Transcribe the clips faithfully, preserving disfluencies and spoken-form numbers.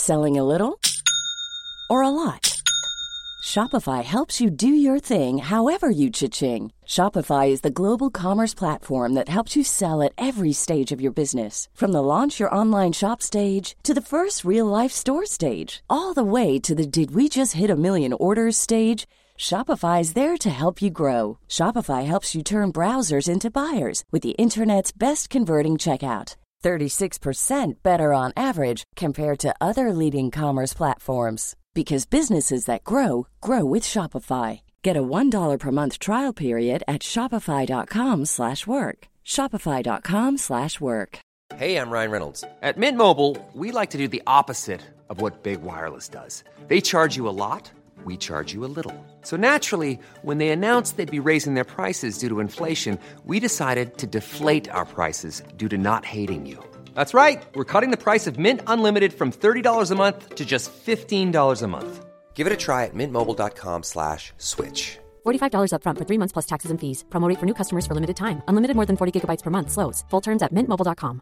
Selling a little or a lot? Shopify helps you do your thing however you cha-ching. Shopify is the global commerce platform that helps you sell at every stage of your business. From the launch your online shop stage to the first real-life store stage, all the way to the did we just hit a million orders stage. Shopify is there to help you grow. Shopify helps you turn browsers into buyers with the internet's best converting checkout. thirty-six percent better on average compared to other leading commerce platforms. Because businesses that grow, grow with Shopify. Get a one dollar per month trial period at shopify.com slash work. Shopify.com slash work. Hey, I'm Ryan Reynolds. At Mint Mobile, we like to do the opposite of what Big Wireless does. They charge you a lot, we charge you a little. So naturally, when they announced they'd be raising their prices due to inflation, we decided to deflate our prices due to not hating you. That's right. We're cutting the price of Mint Unlimited from thirty dollars a month to just fifteen dollars a month. Give it a try at mintmobile.com slash switch. forty-five dollars up front for three months plus taxes and fees. Promo rate for new customers for limited time. Unlimited more than forty gigabytes per month. Slows full terms at mint mobile dot com.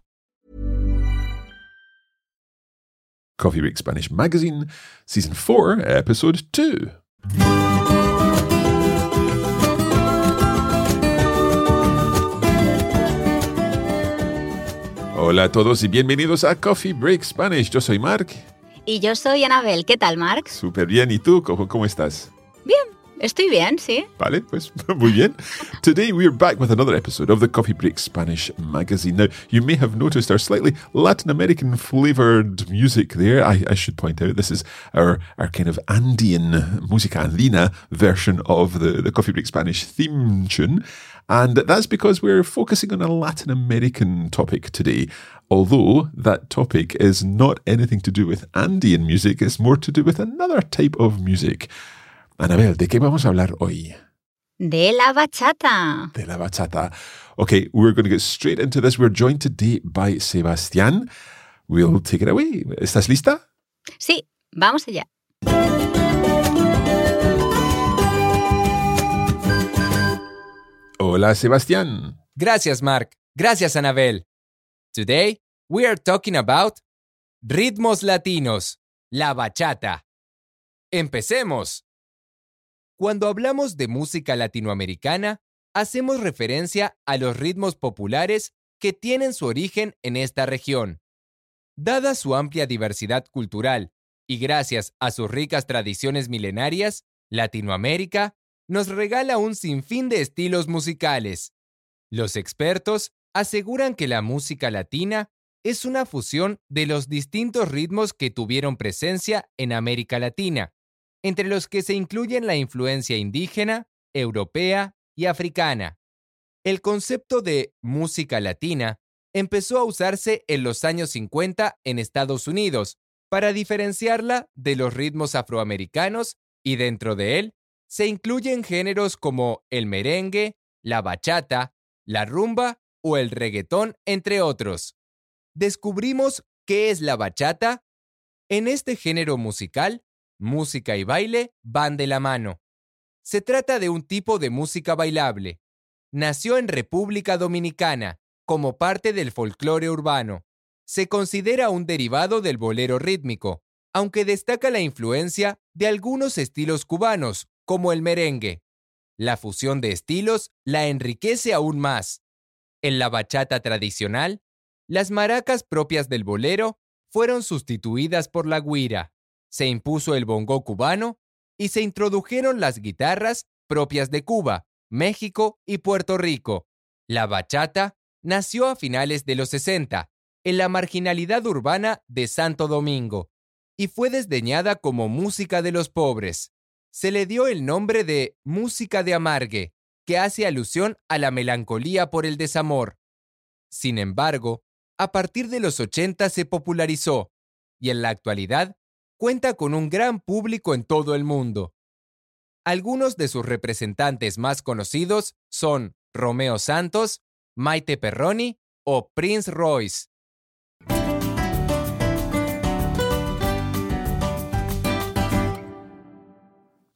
Coffee Break Spanish Magazine, Season four, Episode two. Hola a todos y bienvenidos a Coffee Break Spanish. Yo soy Mark. Y yo soy Anabel. ¿Qué tal, Mark? Súper bien. ¿Y tú? ¿Cómo, cómo estás? Bien. Estoy bien, sí. Vale, pues muy bien. Today we're back with another episode of the Coffee Break Spanish Magazine. Now, you may have noticed our slightly Latin American flavoured music there. I, I should point out this is our, our kind of Andean, música andina version of the, the Coffee Break Spanish theme tune. And that's because we're focusing on a Latin American topic today. Although that topic is not anything to do with Andean music, it's more to do with another type of music. Anabel, ¿de qué vamos a hablar hoy? De la bachata. De la bachata. Okay, we're going to get straight into this. We're joined today by Sebastián. We'll take it away. ¿Estás lista? Sí, vamos allá. Hola, Sebastián. Gracias, Mark. Gracias, Anabel. Today, we are talking about ritmos latinos, la bachata. Empecemos. Cuando hablamos de música latinoamericana, hacemos referencia a los ritmos populares que tienen su origen en esta región. Dada su amplia diversidad cultural y gracias a sus ricas tradiciones milenarias, Latinoamérica nos regala un sinfín de estilos musicales. Los expertos aseguran que la música latina es una fusión de los distintos ritmos que tuvieron presencia en América Latina, entre los que se incluyen la influencia indígena, europea y africana. El concepto de música latina empezó a usarse en los años cincuenta en Estados Unidos para diferenciarla de los ritmos afroamericanos y dentro de él se incluyen géneros como el merengue, la bachata, la rumba o el reggaetón, entre otros. ¿Descubrimos qué es la bachata? En este género musical, música y baile van de la mano. Se trata de un tipo de música bailable. Nació en República Dominicana como parte del folclore urbano. Se considera un derivado del bolero rítmico, aunque destaca la influencia de algunos estilos cubanos, como el merengue. La fusión de estilos la enriquece aún más. En la bachata tradicional, las maracas propias del bolero fueron sustituidas por la güira. Se impuso el bongo cubano y se introdujeron las guitarras propias de Cuba, México y Puerto Rico. La bachata nació a finales de los sesenta, en la marginalidad urbana de Santo Domingo, y fue desdeñada como música de los pobres. Se le dio el nombre de música de amargue, que hace alusión a la melancolía por el desamor. Sin embargo, a partir de los ochenta se popularizó, y en la actualidad cuenta con un gran público en todo el mundo. Algunos de sus representantes más conocidos son Romeo Santos, Maite Perroni o Prince Royce.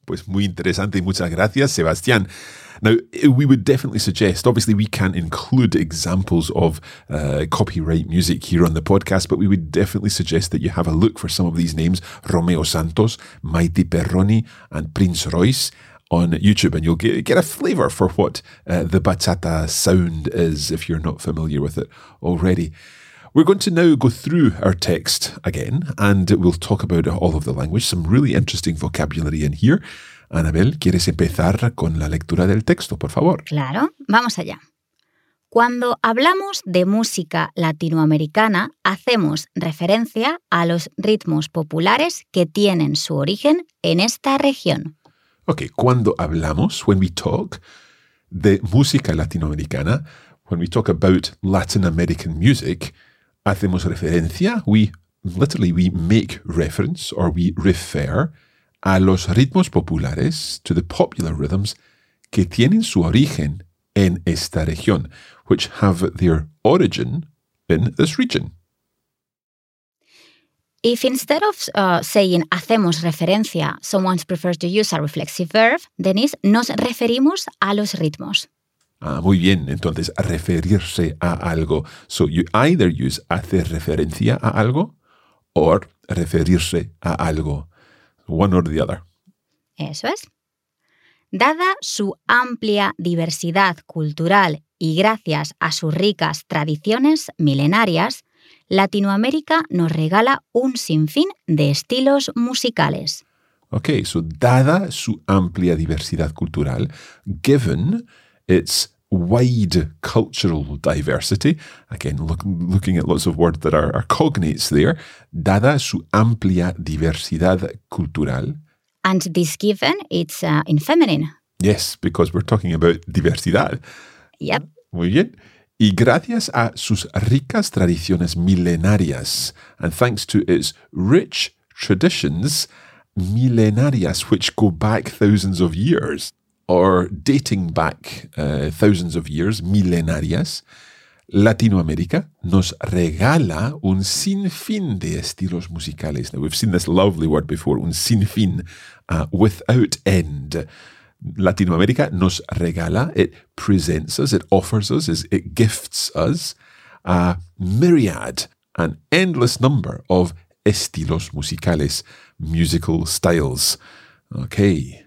Pues muy interesante. Muchas gracias, Sebastián. Now, we would definitely suggest, obviously we can't include examples of uh, copyright music here on the podcast, but we would definitely suggest that you have a look for some of these names, Romeo Santos, Maite Perroni, and Prince Royce on YouTube, and you'll get, get a flavour for what uh, the bachata sound is if you're not familiar with it already. We're going to now go through our text again, and we'll talk about all of the language, some really interesting vocabulary in here. Anabel, ¿quieres empezar con la lectura del texto, por favor? Claro, vamos allá. Cuando hablamos de música latinoamericana, hacemos referencia a los ritmos populares que tienen su origen en esta región. Ok, cuando hablamos, when we talk, de música latinoamericana, when we talk about Latin American music, hacemos referencia, we literally we make reference or we refer a los ritmos populares, to the popular rhythms que tienen su origen en esta región, which have their origin in this region. If instead of uh, saying hacemos referencia, someone prefers to use a reflexive verb, then is nos referimos a los ritmos. Ah, muy bien. Entonces, referirse a algo. So you either use hacer referencia a algo or referirse a algo. One or the other. Eso es. Dada su amplia diversidad cultural y gracias a sus ricas tradiciones milenarias, Latinoamérica nos regala un sinfín de estilos musicales. Okay, so dada su amplia diversidad cultural, given its wide cultural diversity, again, look, looking at lots of words that are, are cognates there, dada su amplia diversidad cultural. And this given, it's uh, in feminine. Yes, because we're talking about diversidad. Yep. Muy bien. Y gracias a sus ricas tradiciones milenarias, and thanks to its rich traditions milenarias, which go back thousands of years, or dating back uh, thousands of years, milenarias, Latinoamérica nos regala un sinfín de estilos musicales. Now, we've seen this lovely word before, un sinfín, uh, without end. Latinoamérica nos regala, it presents us, it offers us, it gifts us a myriad, an endless number of estilos musicales, musical styles. Okay.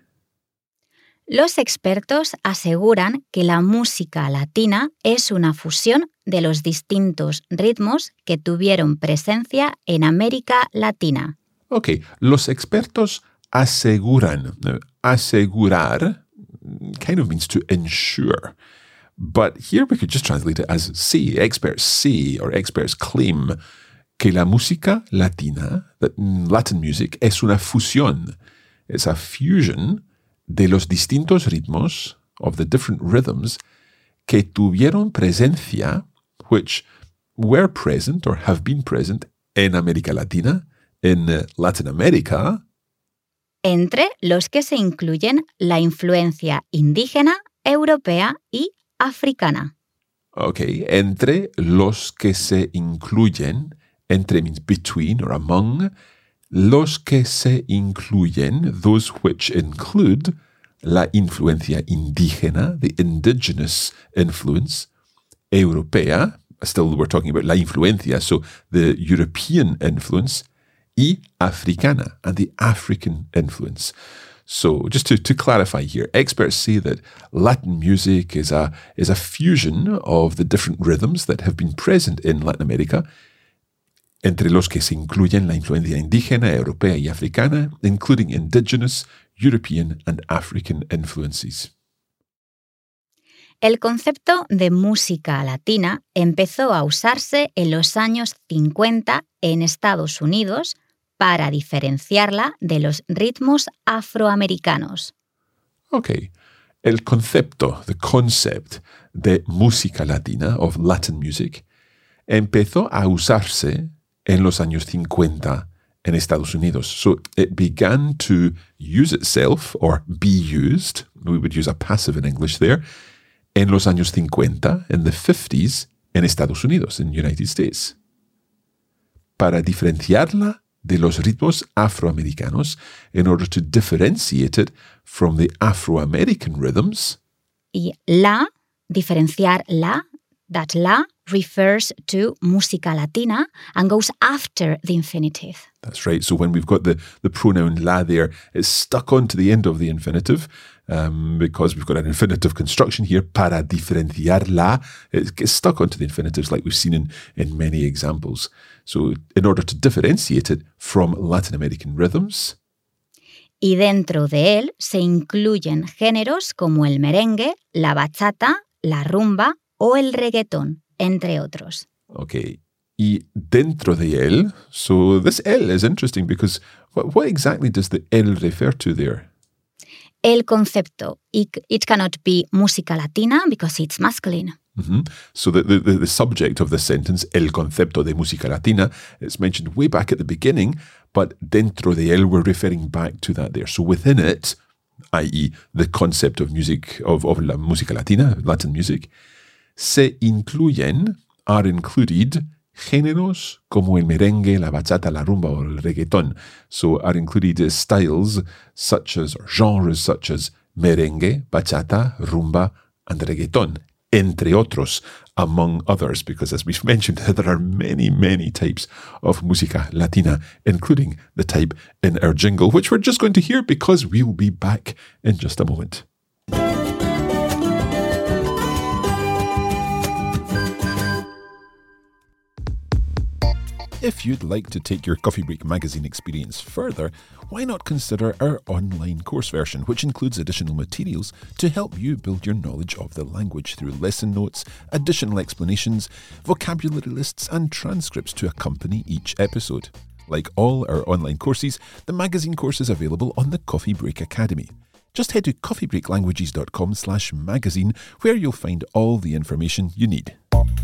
Los expertos aseguran que la música latina es una fusión de los distintos ritmos que tuvieron presencia en América Latina. Okay, los expertos aseguran. Now, asegurar kind of means to ensure. But here we could just translate it as say, experts say or experts claim que la música latina, that Latin music, es una fusión. It's a fusion de los distintos ritmos, of the different rhythms, que tuvieron presencia, which were present or have been present en América Latina, in uh, Latin America, entre los que se incluyen la influencia indígena, europea y africana. Okay, entre los que se incluyen, entre means between or among, los que se incluyen, those which include la influencia indígena, the indigenous influence, europea, still we're talking about la influencia, so the European influence, y africana, and the African influence. So just to, to clarify here, experts say that Latin music is a, is a fusion of the different rhythms that have been present in Latin America, entre los que se incluyen la influencia indígena, europea y africana, including indigenous, European and African influences. El concepto de música latina empezó a usarse en los años cincuenta en Estados Unidos para diferenciarla de los ritmos afroamericanos. Okay. El concepto, the concept de música latina, of Latin music, empezó a usarse en los años cincuenta en Estados Unidos. So it began to use itself, or be used, we would use a passive in English there, en los años cincuenta, in the fifties, en Estados Unidos, in the United States. Para diferenciarla de los ritmos afroamericanos in order to differentiate it from the Afro-American rhythms. Y la, diferenciar la, that la refers to música latina and goes after the infinitive. That's right. So when we've got the, the pronoun la there, it's stuck onto the end of the infinitive um, because we've got an infinitive construction here. Para diferenciar la, it gets stuck onto the infinitives like we've seen in, in many examples. So in order to differentiate it from Latin American rhythms. Y dentro de él se incluyen géneros como el merengue, la bachata, la rumba o el reggaetón, entre otros. Okay. Y dentro de él, so this él is interesting because what, what exactly does the él refer to there? El concepto, it, it cannot be música latina because it's masculine. Mm-hmm. So the, the, the subject of this sentence, el concepto de música latina, it's mentioned way back at the beginning, but dentro de él, we're referring back to that there. So within it, that is the concept of music, of, of la música latina, Latin music, se incluyen, are included, géneros como el merengue, la bachata, la rumba, or el reggaeton. So are included styles such as, or genres such as merengue, bachata, rumba, and reggaeton, entre otros, among others, because as we've mentioned, there are many, many types of música latina, including the type in our jingle, which we're just going to hear because we'll be back in just a moment. If you'd like to take your Coffee Break magazine experience further, why not consider our online course version, which includes additional materials to help you build your knowledge of the language through lesson notes, additional explanations, vocabulary lists, and transcripts to accompany each episode. Like all our online courses, the magazine course is available on the Coffee Break Academy. Just head to coffeebreaklanguages.com slash magazine, where you'll find all the information you need.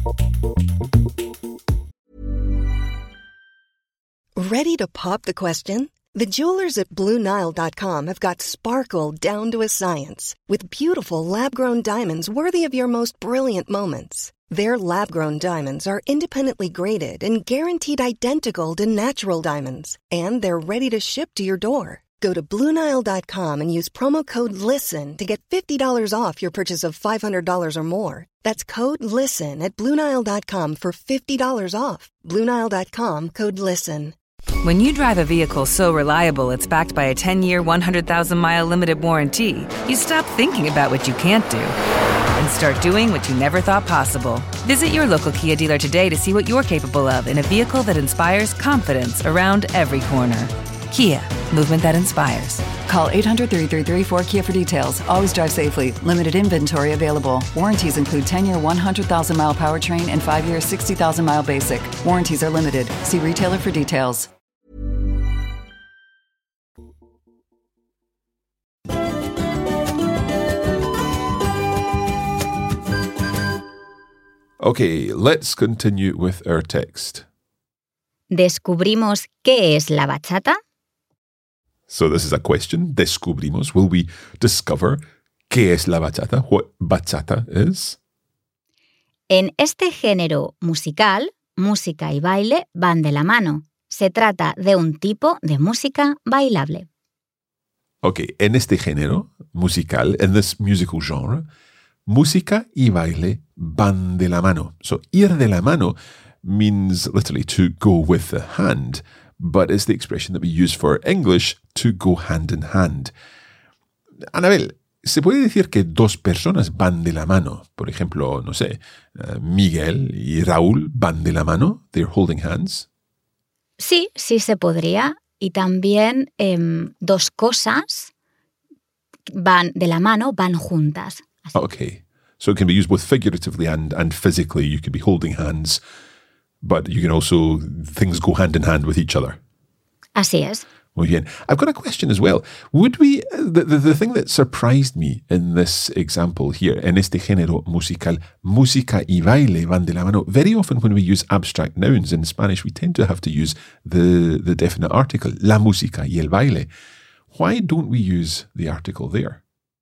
Ready to pop the question? The jewelers at Blue Nile dot com have got sparkle down to a science with beautiful lab-grown diamonds worthy of your most brilliant moments. Their lab-grown diamonds are independently graded and guaranteed identical to natural diamonds, and they're ready to ship to your door. Go to Blue Nile dot com and use promo code LISTEN to get fifty dollars off your purchase of five hundred dollars or more. That's code LISTEN at Blue Nile dot com for fifty dollars off. Blue Nile dot com, code LISTEN. When you drive a vehicle so reliable it's backed by a ten-year, one hundred thousand mile limited warranty, you stop thinking about what you can't do and start doing what you never thought possible. Visit your local Kia dealer today to see what you're capable of in a vehicle that inspires confidence around every corner. Kia, movement that inspires. Call eight hundred, three three three, four K I A for details. Always drive safely. Limited inventory available. Warranties include ten-year, one hundred thousand mile powertrain and five-year, sixty thousand mile basic. Warranties are limited. See retailer for details. Okay, let's continue with our text. ¿Descubrimos qué es la bachata? So this is a question. Descubrimos. Will we discover qué es la bachata? What bachata is? En este género musical, música y baile van de la mano. Se trata de un tipo de música bailable. Okay, en este género musical, in this musical genre, música y baile van de la mano. So ir de la mano means literally to go with the hand, but it's the expression that we use for English, to go hand in hand. Anabel, ¿se puede decir que dos personas van de la mano? Por ejemplo, no sé, uh, Miguel y Raúl van de la mano, they're holding hands. Sí, sí se podría. Y también eh, dos cosas van de la mano, van juntas. Así. Okay, so it can be used both figuratively and, and physically. You could be holding hands, but you can also, things go hand in hand with each other. Así es. Muy bien. I've got a question as well. Would we, the, the, the thing that surprised me in this example here, en este género musical, música y baile van de la mano, very often when we use abstract nouns in Spanish, we tend to have to use the, the definite article, la música y el baile. Why don't we use the article there?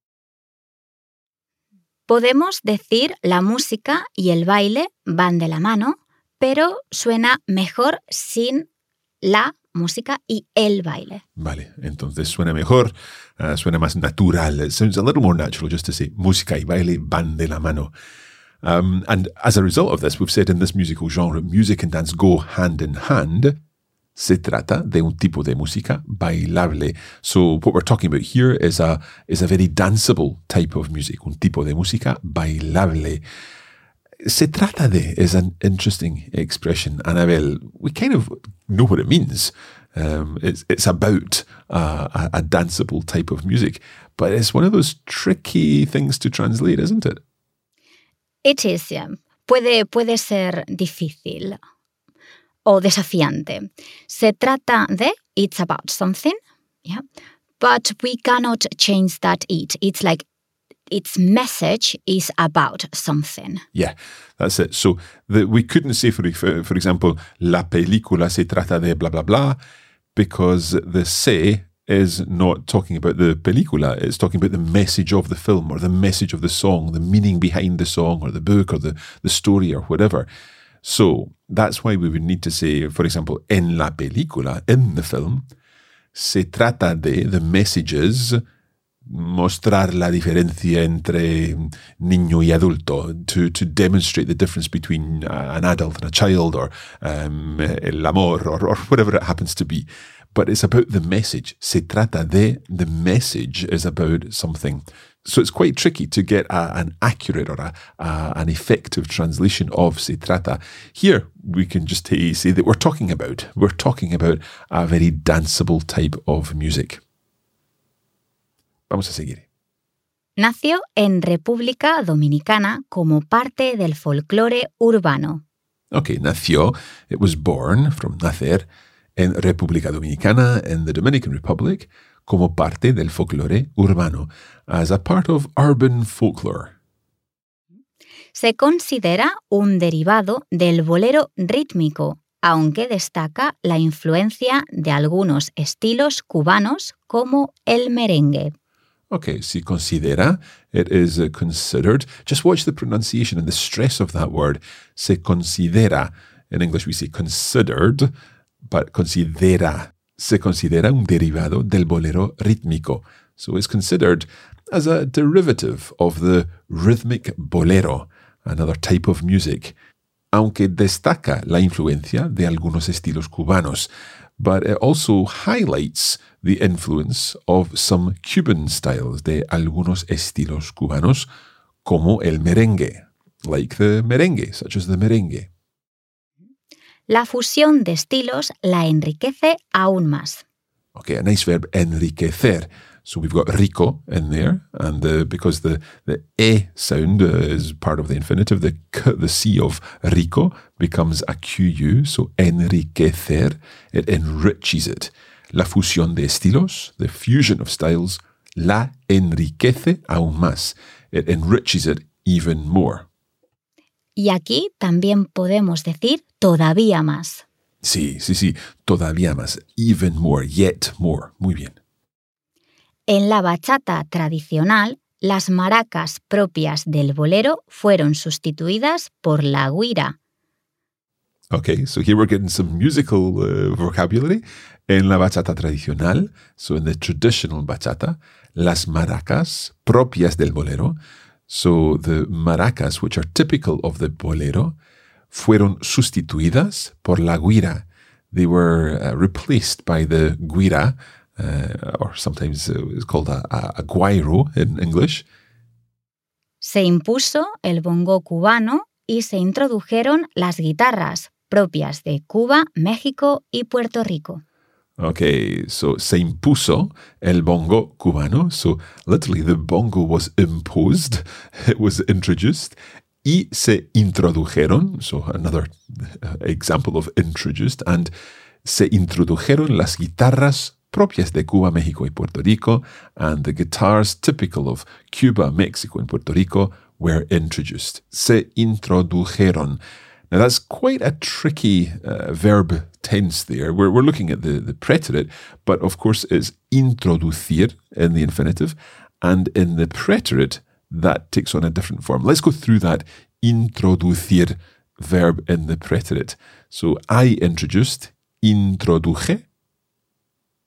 Podemos decir la música y el baile van de la mano, pero suena mejor sin la música y el baile. Vale, entonces suena mejor, uh, suena más natural. It sounds a little more natural just to say música y baile van de la mano. Um, and as a result of this, we've said in this musical genre, music and dance go hand in hand. Se trata de un tipo de música bailable. So what we're talking about here is a, is a very danceable type of music, un tipo de música bailable. Se trata de is an interesting expression, Annabel. We kind of know what it means. Um, it's, it's about uh, a, a danceable type of music, but it's one of those tricky things to translate, isn't it? It is, yeah. Puede, puede ser difícil o desafiante. Se trata de, it's about something, yeah, but we cannot change that it. It's like its message is about something. Yeah, that's it. So the, we couldn't say, for, for, for example, la película se trata de blah, blah, blah, because the se is not talking about the película. It's talking about the message of the film or the message of the song, the meaning behind the song or the book or the, the story or whatever. So that's why we would need to say, for example, en la película, in the film, se trata de, the message is mostrar la diferencia entre niño y adulto, to, to demonstrate the difference between uh, an adult and a child, or um, el amor, or, or whatever it happens to be. But it's about the message. Se trata de, the message is about something. So it's quite tricky to get a, an accurate or a, a, an effective translation of se trata. Here, we can just say that we're talking about, we're talking about a very danceable type of music. Vamos a seguir. Nació en República Dominicana como parte del folclore urbano. Okay, nació, it was born, from nacer, en República Dominicana, in the Dominican Republic, como parte del folclore urbano, as a part of urban folklore. Se considera un derivado del bolero rítmico, aunque destaca la influencia de algunos estilos cubanos como el merengue. Okay, se considera, it is uh, considered. Just watch the pronunciation and the stress of that word. Se considera. In English we say considered, but considera. Se considera un derivado del bolero rítmico. So it's considered as a derivative of the rhythmic bolero, another type of music, aunque destaca la influencia de algunos estilos cubanos. But it also highlights the influence of some Cuban styles, de algunos estilos cubanos, como el merengue, like the merengue, such as the merengue. La fusión de estilos la enriquece aún más. Okay, a nice verb, enriquecer. So we've got rico in there, and the, because the, the e sound uh, is part of the infinitive, the k, the c of rico becomes a qu, so enriquecer, it enriches it. La fusión de estilos, the fusion of styles, la enriquece aún más. It enriches it even more. Y aquí también podemos decir todavía más. Sí, sí, sí, todavía más, even more, yet more. Muy bien. En la bachata tradicional, las maracas propias del bolero fueron sustituidas por la güira. Okay, so here we're getting some musical uh, vocabulary. En la bachata tradicional, so in the traditional bachata, las maracas propias del bolero, so the maracas which are typical of the bolero, fueron sustituidas por la güira. They were uh, replaced by the güira, uh, or sometimes uh, it's called a, a, a guairo in English. Se impuso el bongo cubano y se introdujeron las guitarras propias de Cuba, México y Puerto Rico. Okay, so se impuso el bongo cubano. So literally the bongo was imposed, it was introduced. Y se introdujeron, so another example of introduced, and se introdujeron las guitarras propias de Cuba, México y Puerto Rico, and the guitars typical of Cuba, Mexico and Puerto Rico were introduced. Se introdujeron. Now that's quite a tricky uh, verb tense there. We're, we're looking at the, the preterite, but of course it's introducir in the infinitive, and in the preterite, that takes on a different form. Let's go through that introducir verb in the preterite. So I introduced, introduje,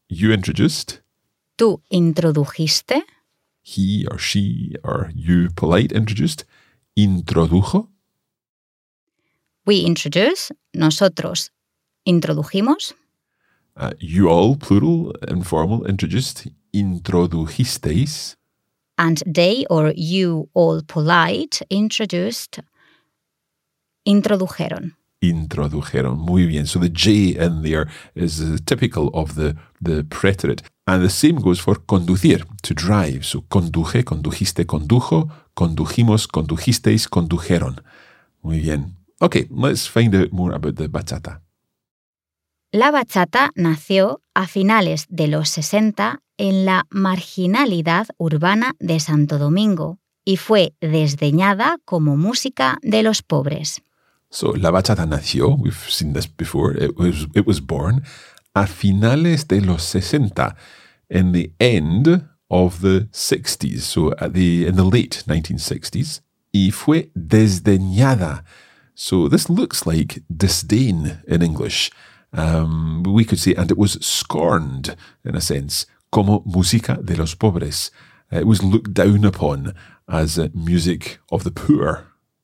You introduced. Tú introdujiste. He or she or you, polite, introduced. Introdujo. We introduce. Nosotros introdujimos. Uh, you all, plural, informal, introduced. Introdujisteis. And they or you all polite introduced. Introdujeron. Introdujeron. Muy bien. So the J in there is uh, typical of the, the preterite. And the same goes for conducir, to drive. So conduje, condujiste, condujo, condujimos, condujisteis, condujeron. Muy bien. Okay, let's find out more about the bachata. La bachata nació a finales de los sesenta en la marginalidad urbana de Santo Domingo y fue desdeñada como música de los pobres. So, la bachata nació, we've seen this before, it was, it was born a finales de los sesenta, in the end of the sixties, so at the, in the late nineteen sixties, y fue desdeñada. So this looks like disdain in English. Um, we could say, and it was scorned, in a sense, como música de los pobres. It was looked down upon as uh, music of the poor.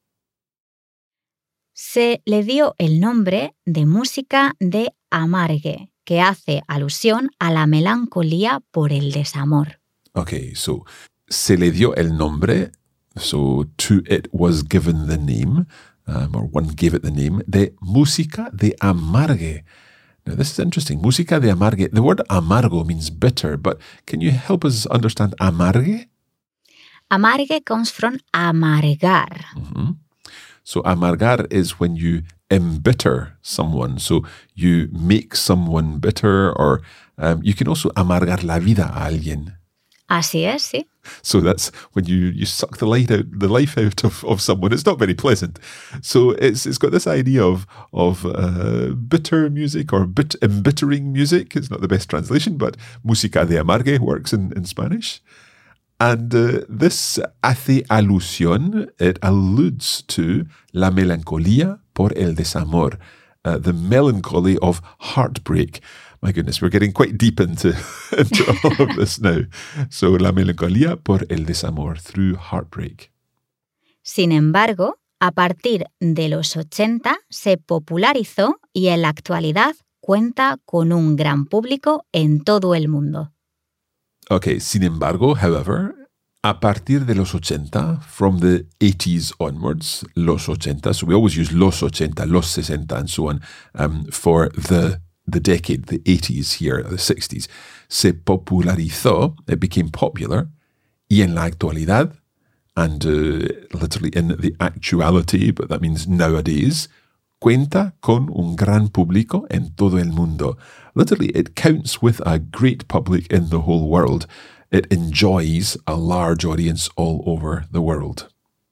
Se le dio el nombre de música de amargue, que hace alusión a la melancolía por el desamor. Okay, so se le dio el nombre, so to it was given the name, um, or one gave it the name, de música de amargue. Now this is interesting. Música de amargue. The word amargo means bitter, but can you help us understand amargue? Amargue comes from amargar. Mm-hmm. So amargar is when you embitter someone. So you make someone bitter, or um, you can also amargar la vida a alguien. Así es, sí. So that's when you, you suck the light out, the life out of, of someone. It's not very pleasant. So it's it's got this idea of of uh, bitter music or bit embittering music. It's not the best translation, but música de amargue works in, in Spanish. And uh, this hace alusión, it alludes to la melancolía por el desamor, uh, the melancholy of heartbreak. My goodness, we're getting quite deep into, into all of this now. So, la melancolía por el desamor, through heartbreak. Sin embargo, a partir de los ochenta se popularizó y en la actualidad cuenta con un gran público en todo el mundo. Okay, sin embargo, however, a partir de los ochenta, from the eighties onwards, los ochenta, so we always use los ochenta, los sesenta, and so on, um, for the the decade, the eighties here, the sixties, se popularizó, it became popular, y en la actualidad, and uh, literally in the actuality, but that means nowadays, cuenta con un gran público en todo el mundo. Literally, it counts with a great public in the whole world. It enjoys a large audience all over the world.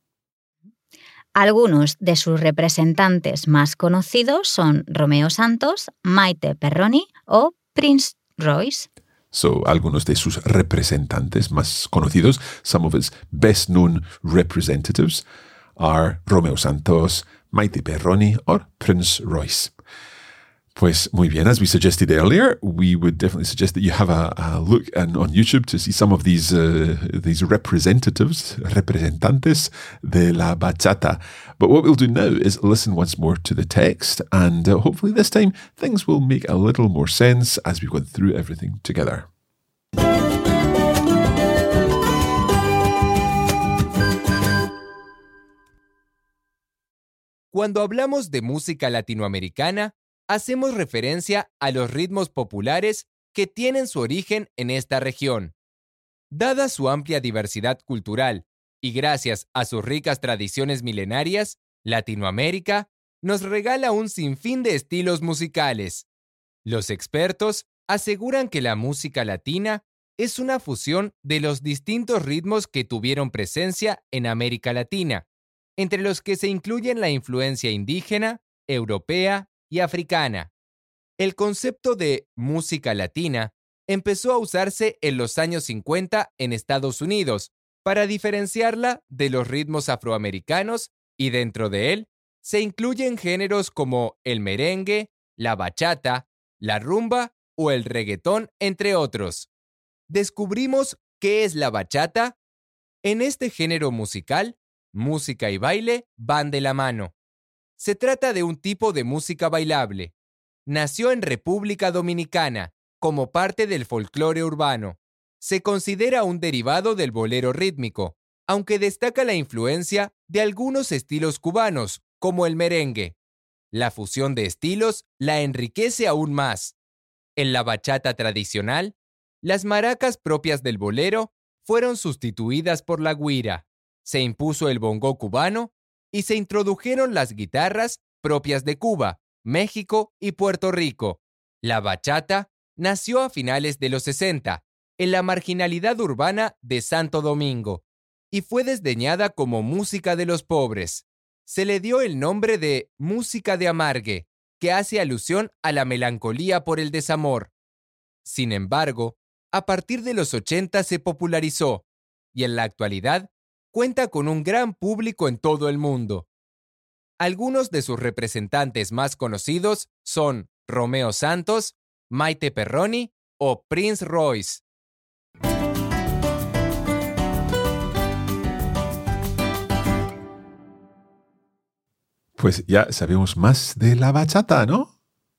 Algunos de sus representantes más conocidos son Romeo Santos, Maite Perroni o Prince Royce. So, algunos de sus representantes más conocidos, some of its best-known representatives, are Romeo Santos, Maite Perroni, or Prince Royce. Pues muy bien, as we suggested earlier, we would definitely suggest that you have a, a look and on YouTube to see some of these uh, these representatives, representantes de la bachata. But what we'll do now is listen once more to the text, and uh, hopefully this time things will make a little more sense as we go through everything together. Cuando hablamos de música latinoamericana, hacemos referencia a los ritmos populares que tienen su origen en esta región. Dada su amplia diversidad cultural y gracias a sus ricas tradiciones milenarias, Latinoamérica nos regala un sinfín de estilos musicales. Los expertos aseguran que la música latina es una fusión de los distintos ritmos que tuvieron presencia en América Latina, entre los que se incluyen la influencia indígena, europea y africana. El concepto de música latina empezó a usarse en los años cincuenta en Estados Unidos para diferenciarla de los ritmos afroamericanos, y dentro de él se incluyen géneros como el merengue, la bachata, la rumba o el reggaetón, entre otros. ¿Descubrimos qué es la bachata? En este género musical, música y baile van de la mano. Se trata de un tipo de música bailable. Nació en República Dominicana como parte del folclore urbano. Se considera un derivado del bolero rítmico, aunque destaca la influencia de algunos estilos cubanos, como el merengue. La fusión de estilos la enriquece aún más. En la bachata tradicional, las maracas propias del bolero fueron sustituidas por la güira, se impuso el bongo cubano y se introdujeron las guitarras propias de Cuba, México y Puerto Rico. La bachata nació a finales de los sesenta, en la marginalidad urbana de Santo Domingo, y fue desdeñada como música de los pobres. Se le dio el nombre de música de amargue, que hace alusión a la melancolía por el desamor. Sin embargo, a partir de los ochenta se popularizó, y en la actualidad cuenta con un gran público en todo el mundo. Algunos de sus representantes más conocidos son Romeo Santos, Maite Perroni o Prince Royce. Pues ya sabemos más de la bachata, ¿no?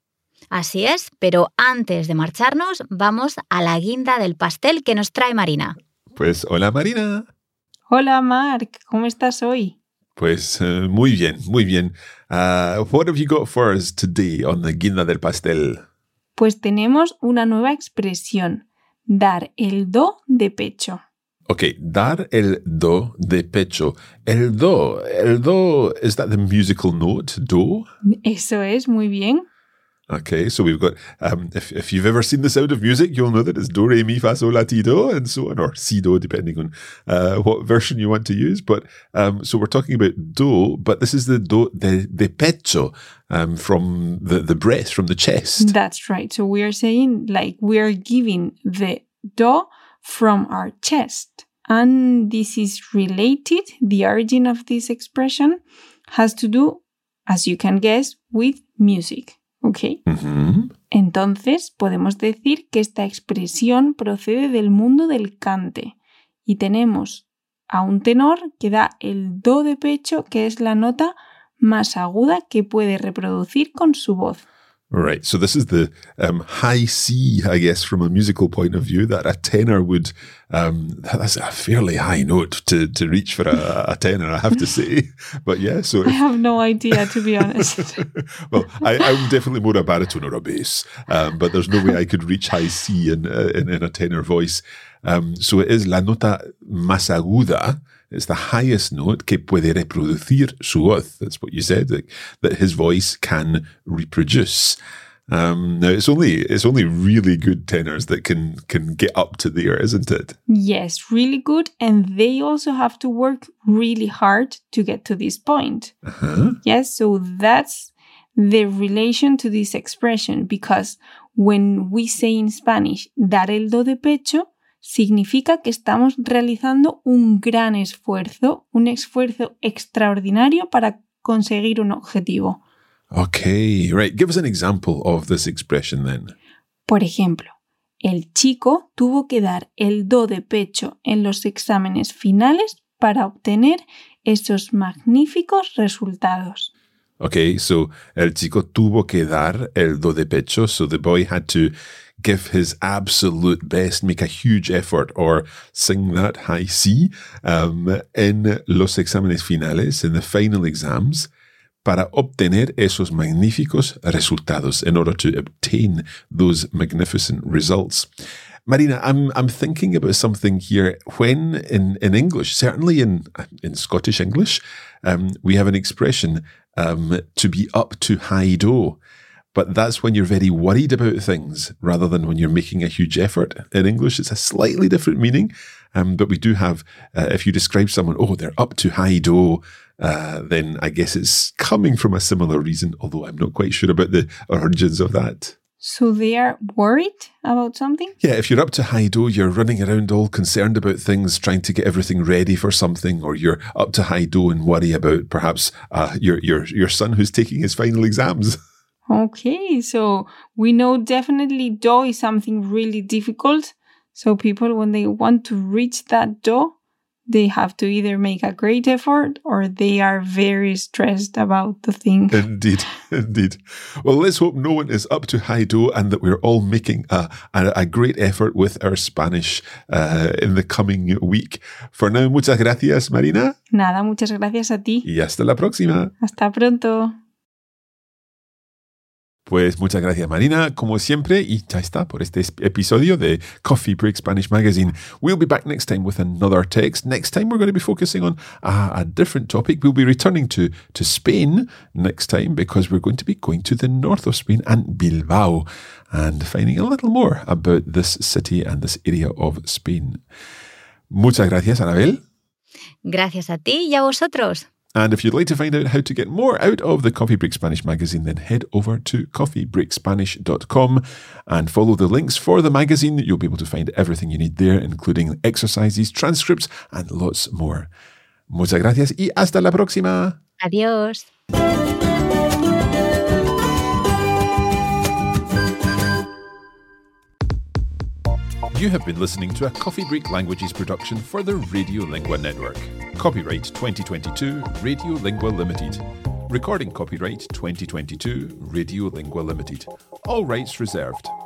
Así es, pero antes de marcharnos, vamos a la guinda del pastel que nos trae Marina. Pues hola Marina. Hola Marc, ¿cómo estás hoy? Pues uh, muy bien, muy bien. Uh, what have you got for us today on the guinda del pastel? Pues tenemos una nueva expresión, dar el do de pecho. Ok, dar el do de pecho. El do, el do, is that the musical note, do? Eso es, muy bien. Okay, so we've got, um, if, if you've ever seen The Sound of Music, you'll know that it's do, re, mi, fa, sol, la, ti, do, and so on, or si, do, depending on uh, what version you want to use. But um, so we're talking about do, but this is the do de, de pecho, um, from the, the breast, from the chest. That's right. So we are saying, like, we are giving the do from our chest. And this is related, the origin of this expression has to do, as you can guess, with music. ¿Ok? Mm-hmm. Entonces, podemos decir que esta expresión procede del mundo del cante y tenemos a un tenor que da el do de pecho, que es la nota más aguda que puede reproducir con su voz. Right, so this is the um, high C, I guess, from a musical point of view, that a tenor would, um, that's a fairly high note to, to reach for a, a tenor, I have to say. But yeah, so... If, I have no idea, to be honest. Well, I, I'm definitely more a baritone or a bass, um, but there's no way I could reach high C in, uh, in, in a tenor voice. Um, so it is la nota más aguda. It's the highest note que puede reproducir su voz. That's what you said, like, that his voice can reproduce. Um, now, it's only it's only really good tenors that can can get up to there, isn't it? Yes, really good. And they also have to work really hard to get to this point. Uh-huh. Yes, so that's the relation to this expression, because when we say in Spanish, dar el do de pecho, significa que estamos realizando un gran esfuerzo, un esfuerzo extraordinario para conseguir un objetivo. Okay, right. Give us an example of this expression then. Por ejemplo, el chico tuvo que dar el do de pecho en los exámenes finales para obtener esos magníficos resultados. Okay, so el chico tuvo que dar el do de pecho, so the boy had to give his absolute best, make a huge effort, or sing that high C um, in los exámenes finales, in the final exams, para obtener esos magníficos resultados, in order to obtain those magnificent results. Marina, I'm I'm thinking about something here. When in, in English, certainly in in Scottish English, um, we have an expression um, to be up to high do. But that's when you're very worried about things rather than when you're making a huge effort. In English, it's a slightly different meaning. Um, but we do have, uh, if you describe someone, oh, they're up to high do, uh, then I guess it's coming from a similar reason, although I'm not quite sure about the origins of that. So they are worried about something? Yeah, if you're up to high do, you're running around all concerned about things, trying to get everything ready for something, or you're up to high do and worry about perhaps uh, your, your, your son who's taking his final exams. Okay, so we know definitely do is something really difficult. So people, when they want to reach that do, they have to either make a great effort or they are very stressed about the thing. Indeed, indeed. Well, let's hope no one is up to high do and that we're all making a, a, a great effort with our Spanish uh, in the coming week. For now, muchas gracias, Marina. Nada, muchas gracias a ti. Y hasta la próxima. Hasta pronto. Pues muchas gracias, Marina, como siempre, y ya está por este episodio de Coffee Break Spanish Magazine. We'll be back next time with another text. Next time we're going to be focusing on a, a different topic. We'll be returning to, to Spain next time because we're going to be going to the north of Spain and Bilbao and finding a little more about this city and this area of Spain. Muchas gracias, Anabel. Gracias a ti y a vosotros. And if you'd like to find out how to get more out of the Coffee Break Spanish magazine, then head over to coffee break spanish dot com and follow the links for the magazine. You'll be able to find everything you need there, including exercises, transcripts, and lots more. Muchas gracias y hasta la próxima. Adiós. You have been listening to a Coffee Break Languages production for the Radiolingua Network. Copyright twenty twenty-two, Radiolingua Limited. Recording copyright twenty twenty-two, Radiolingua Limited. All rights reserved.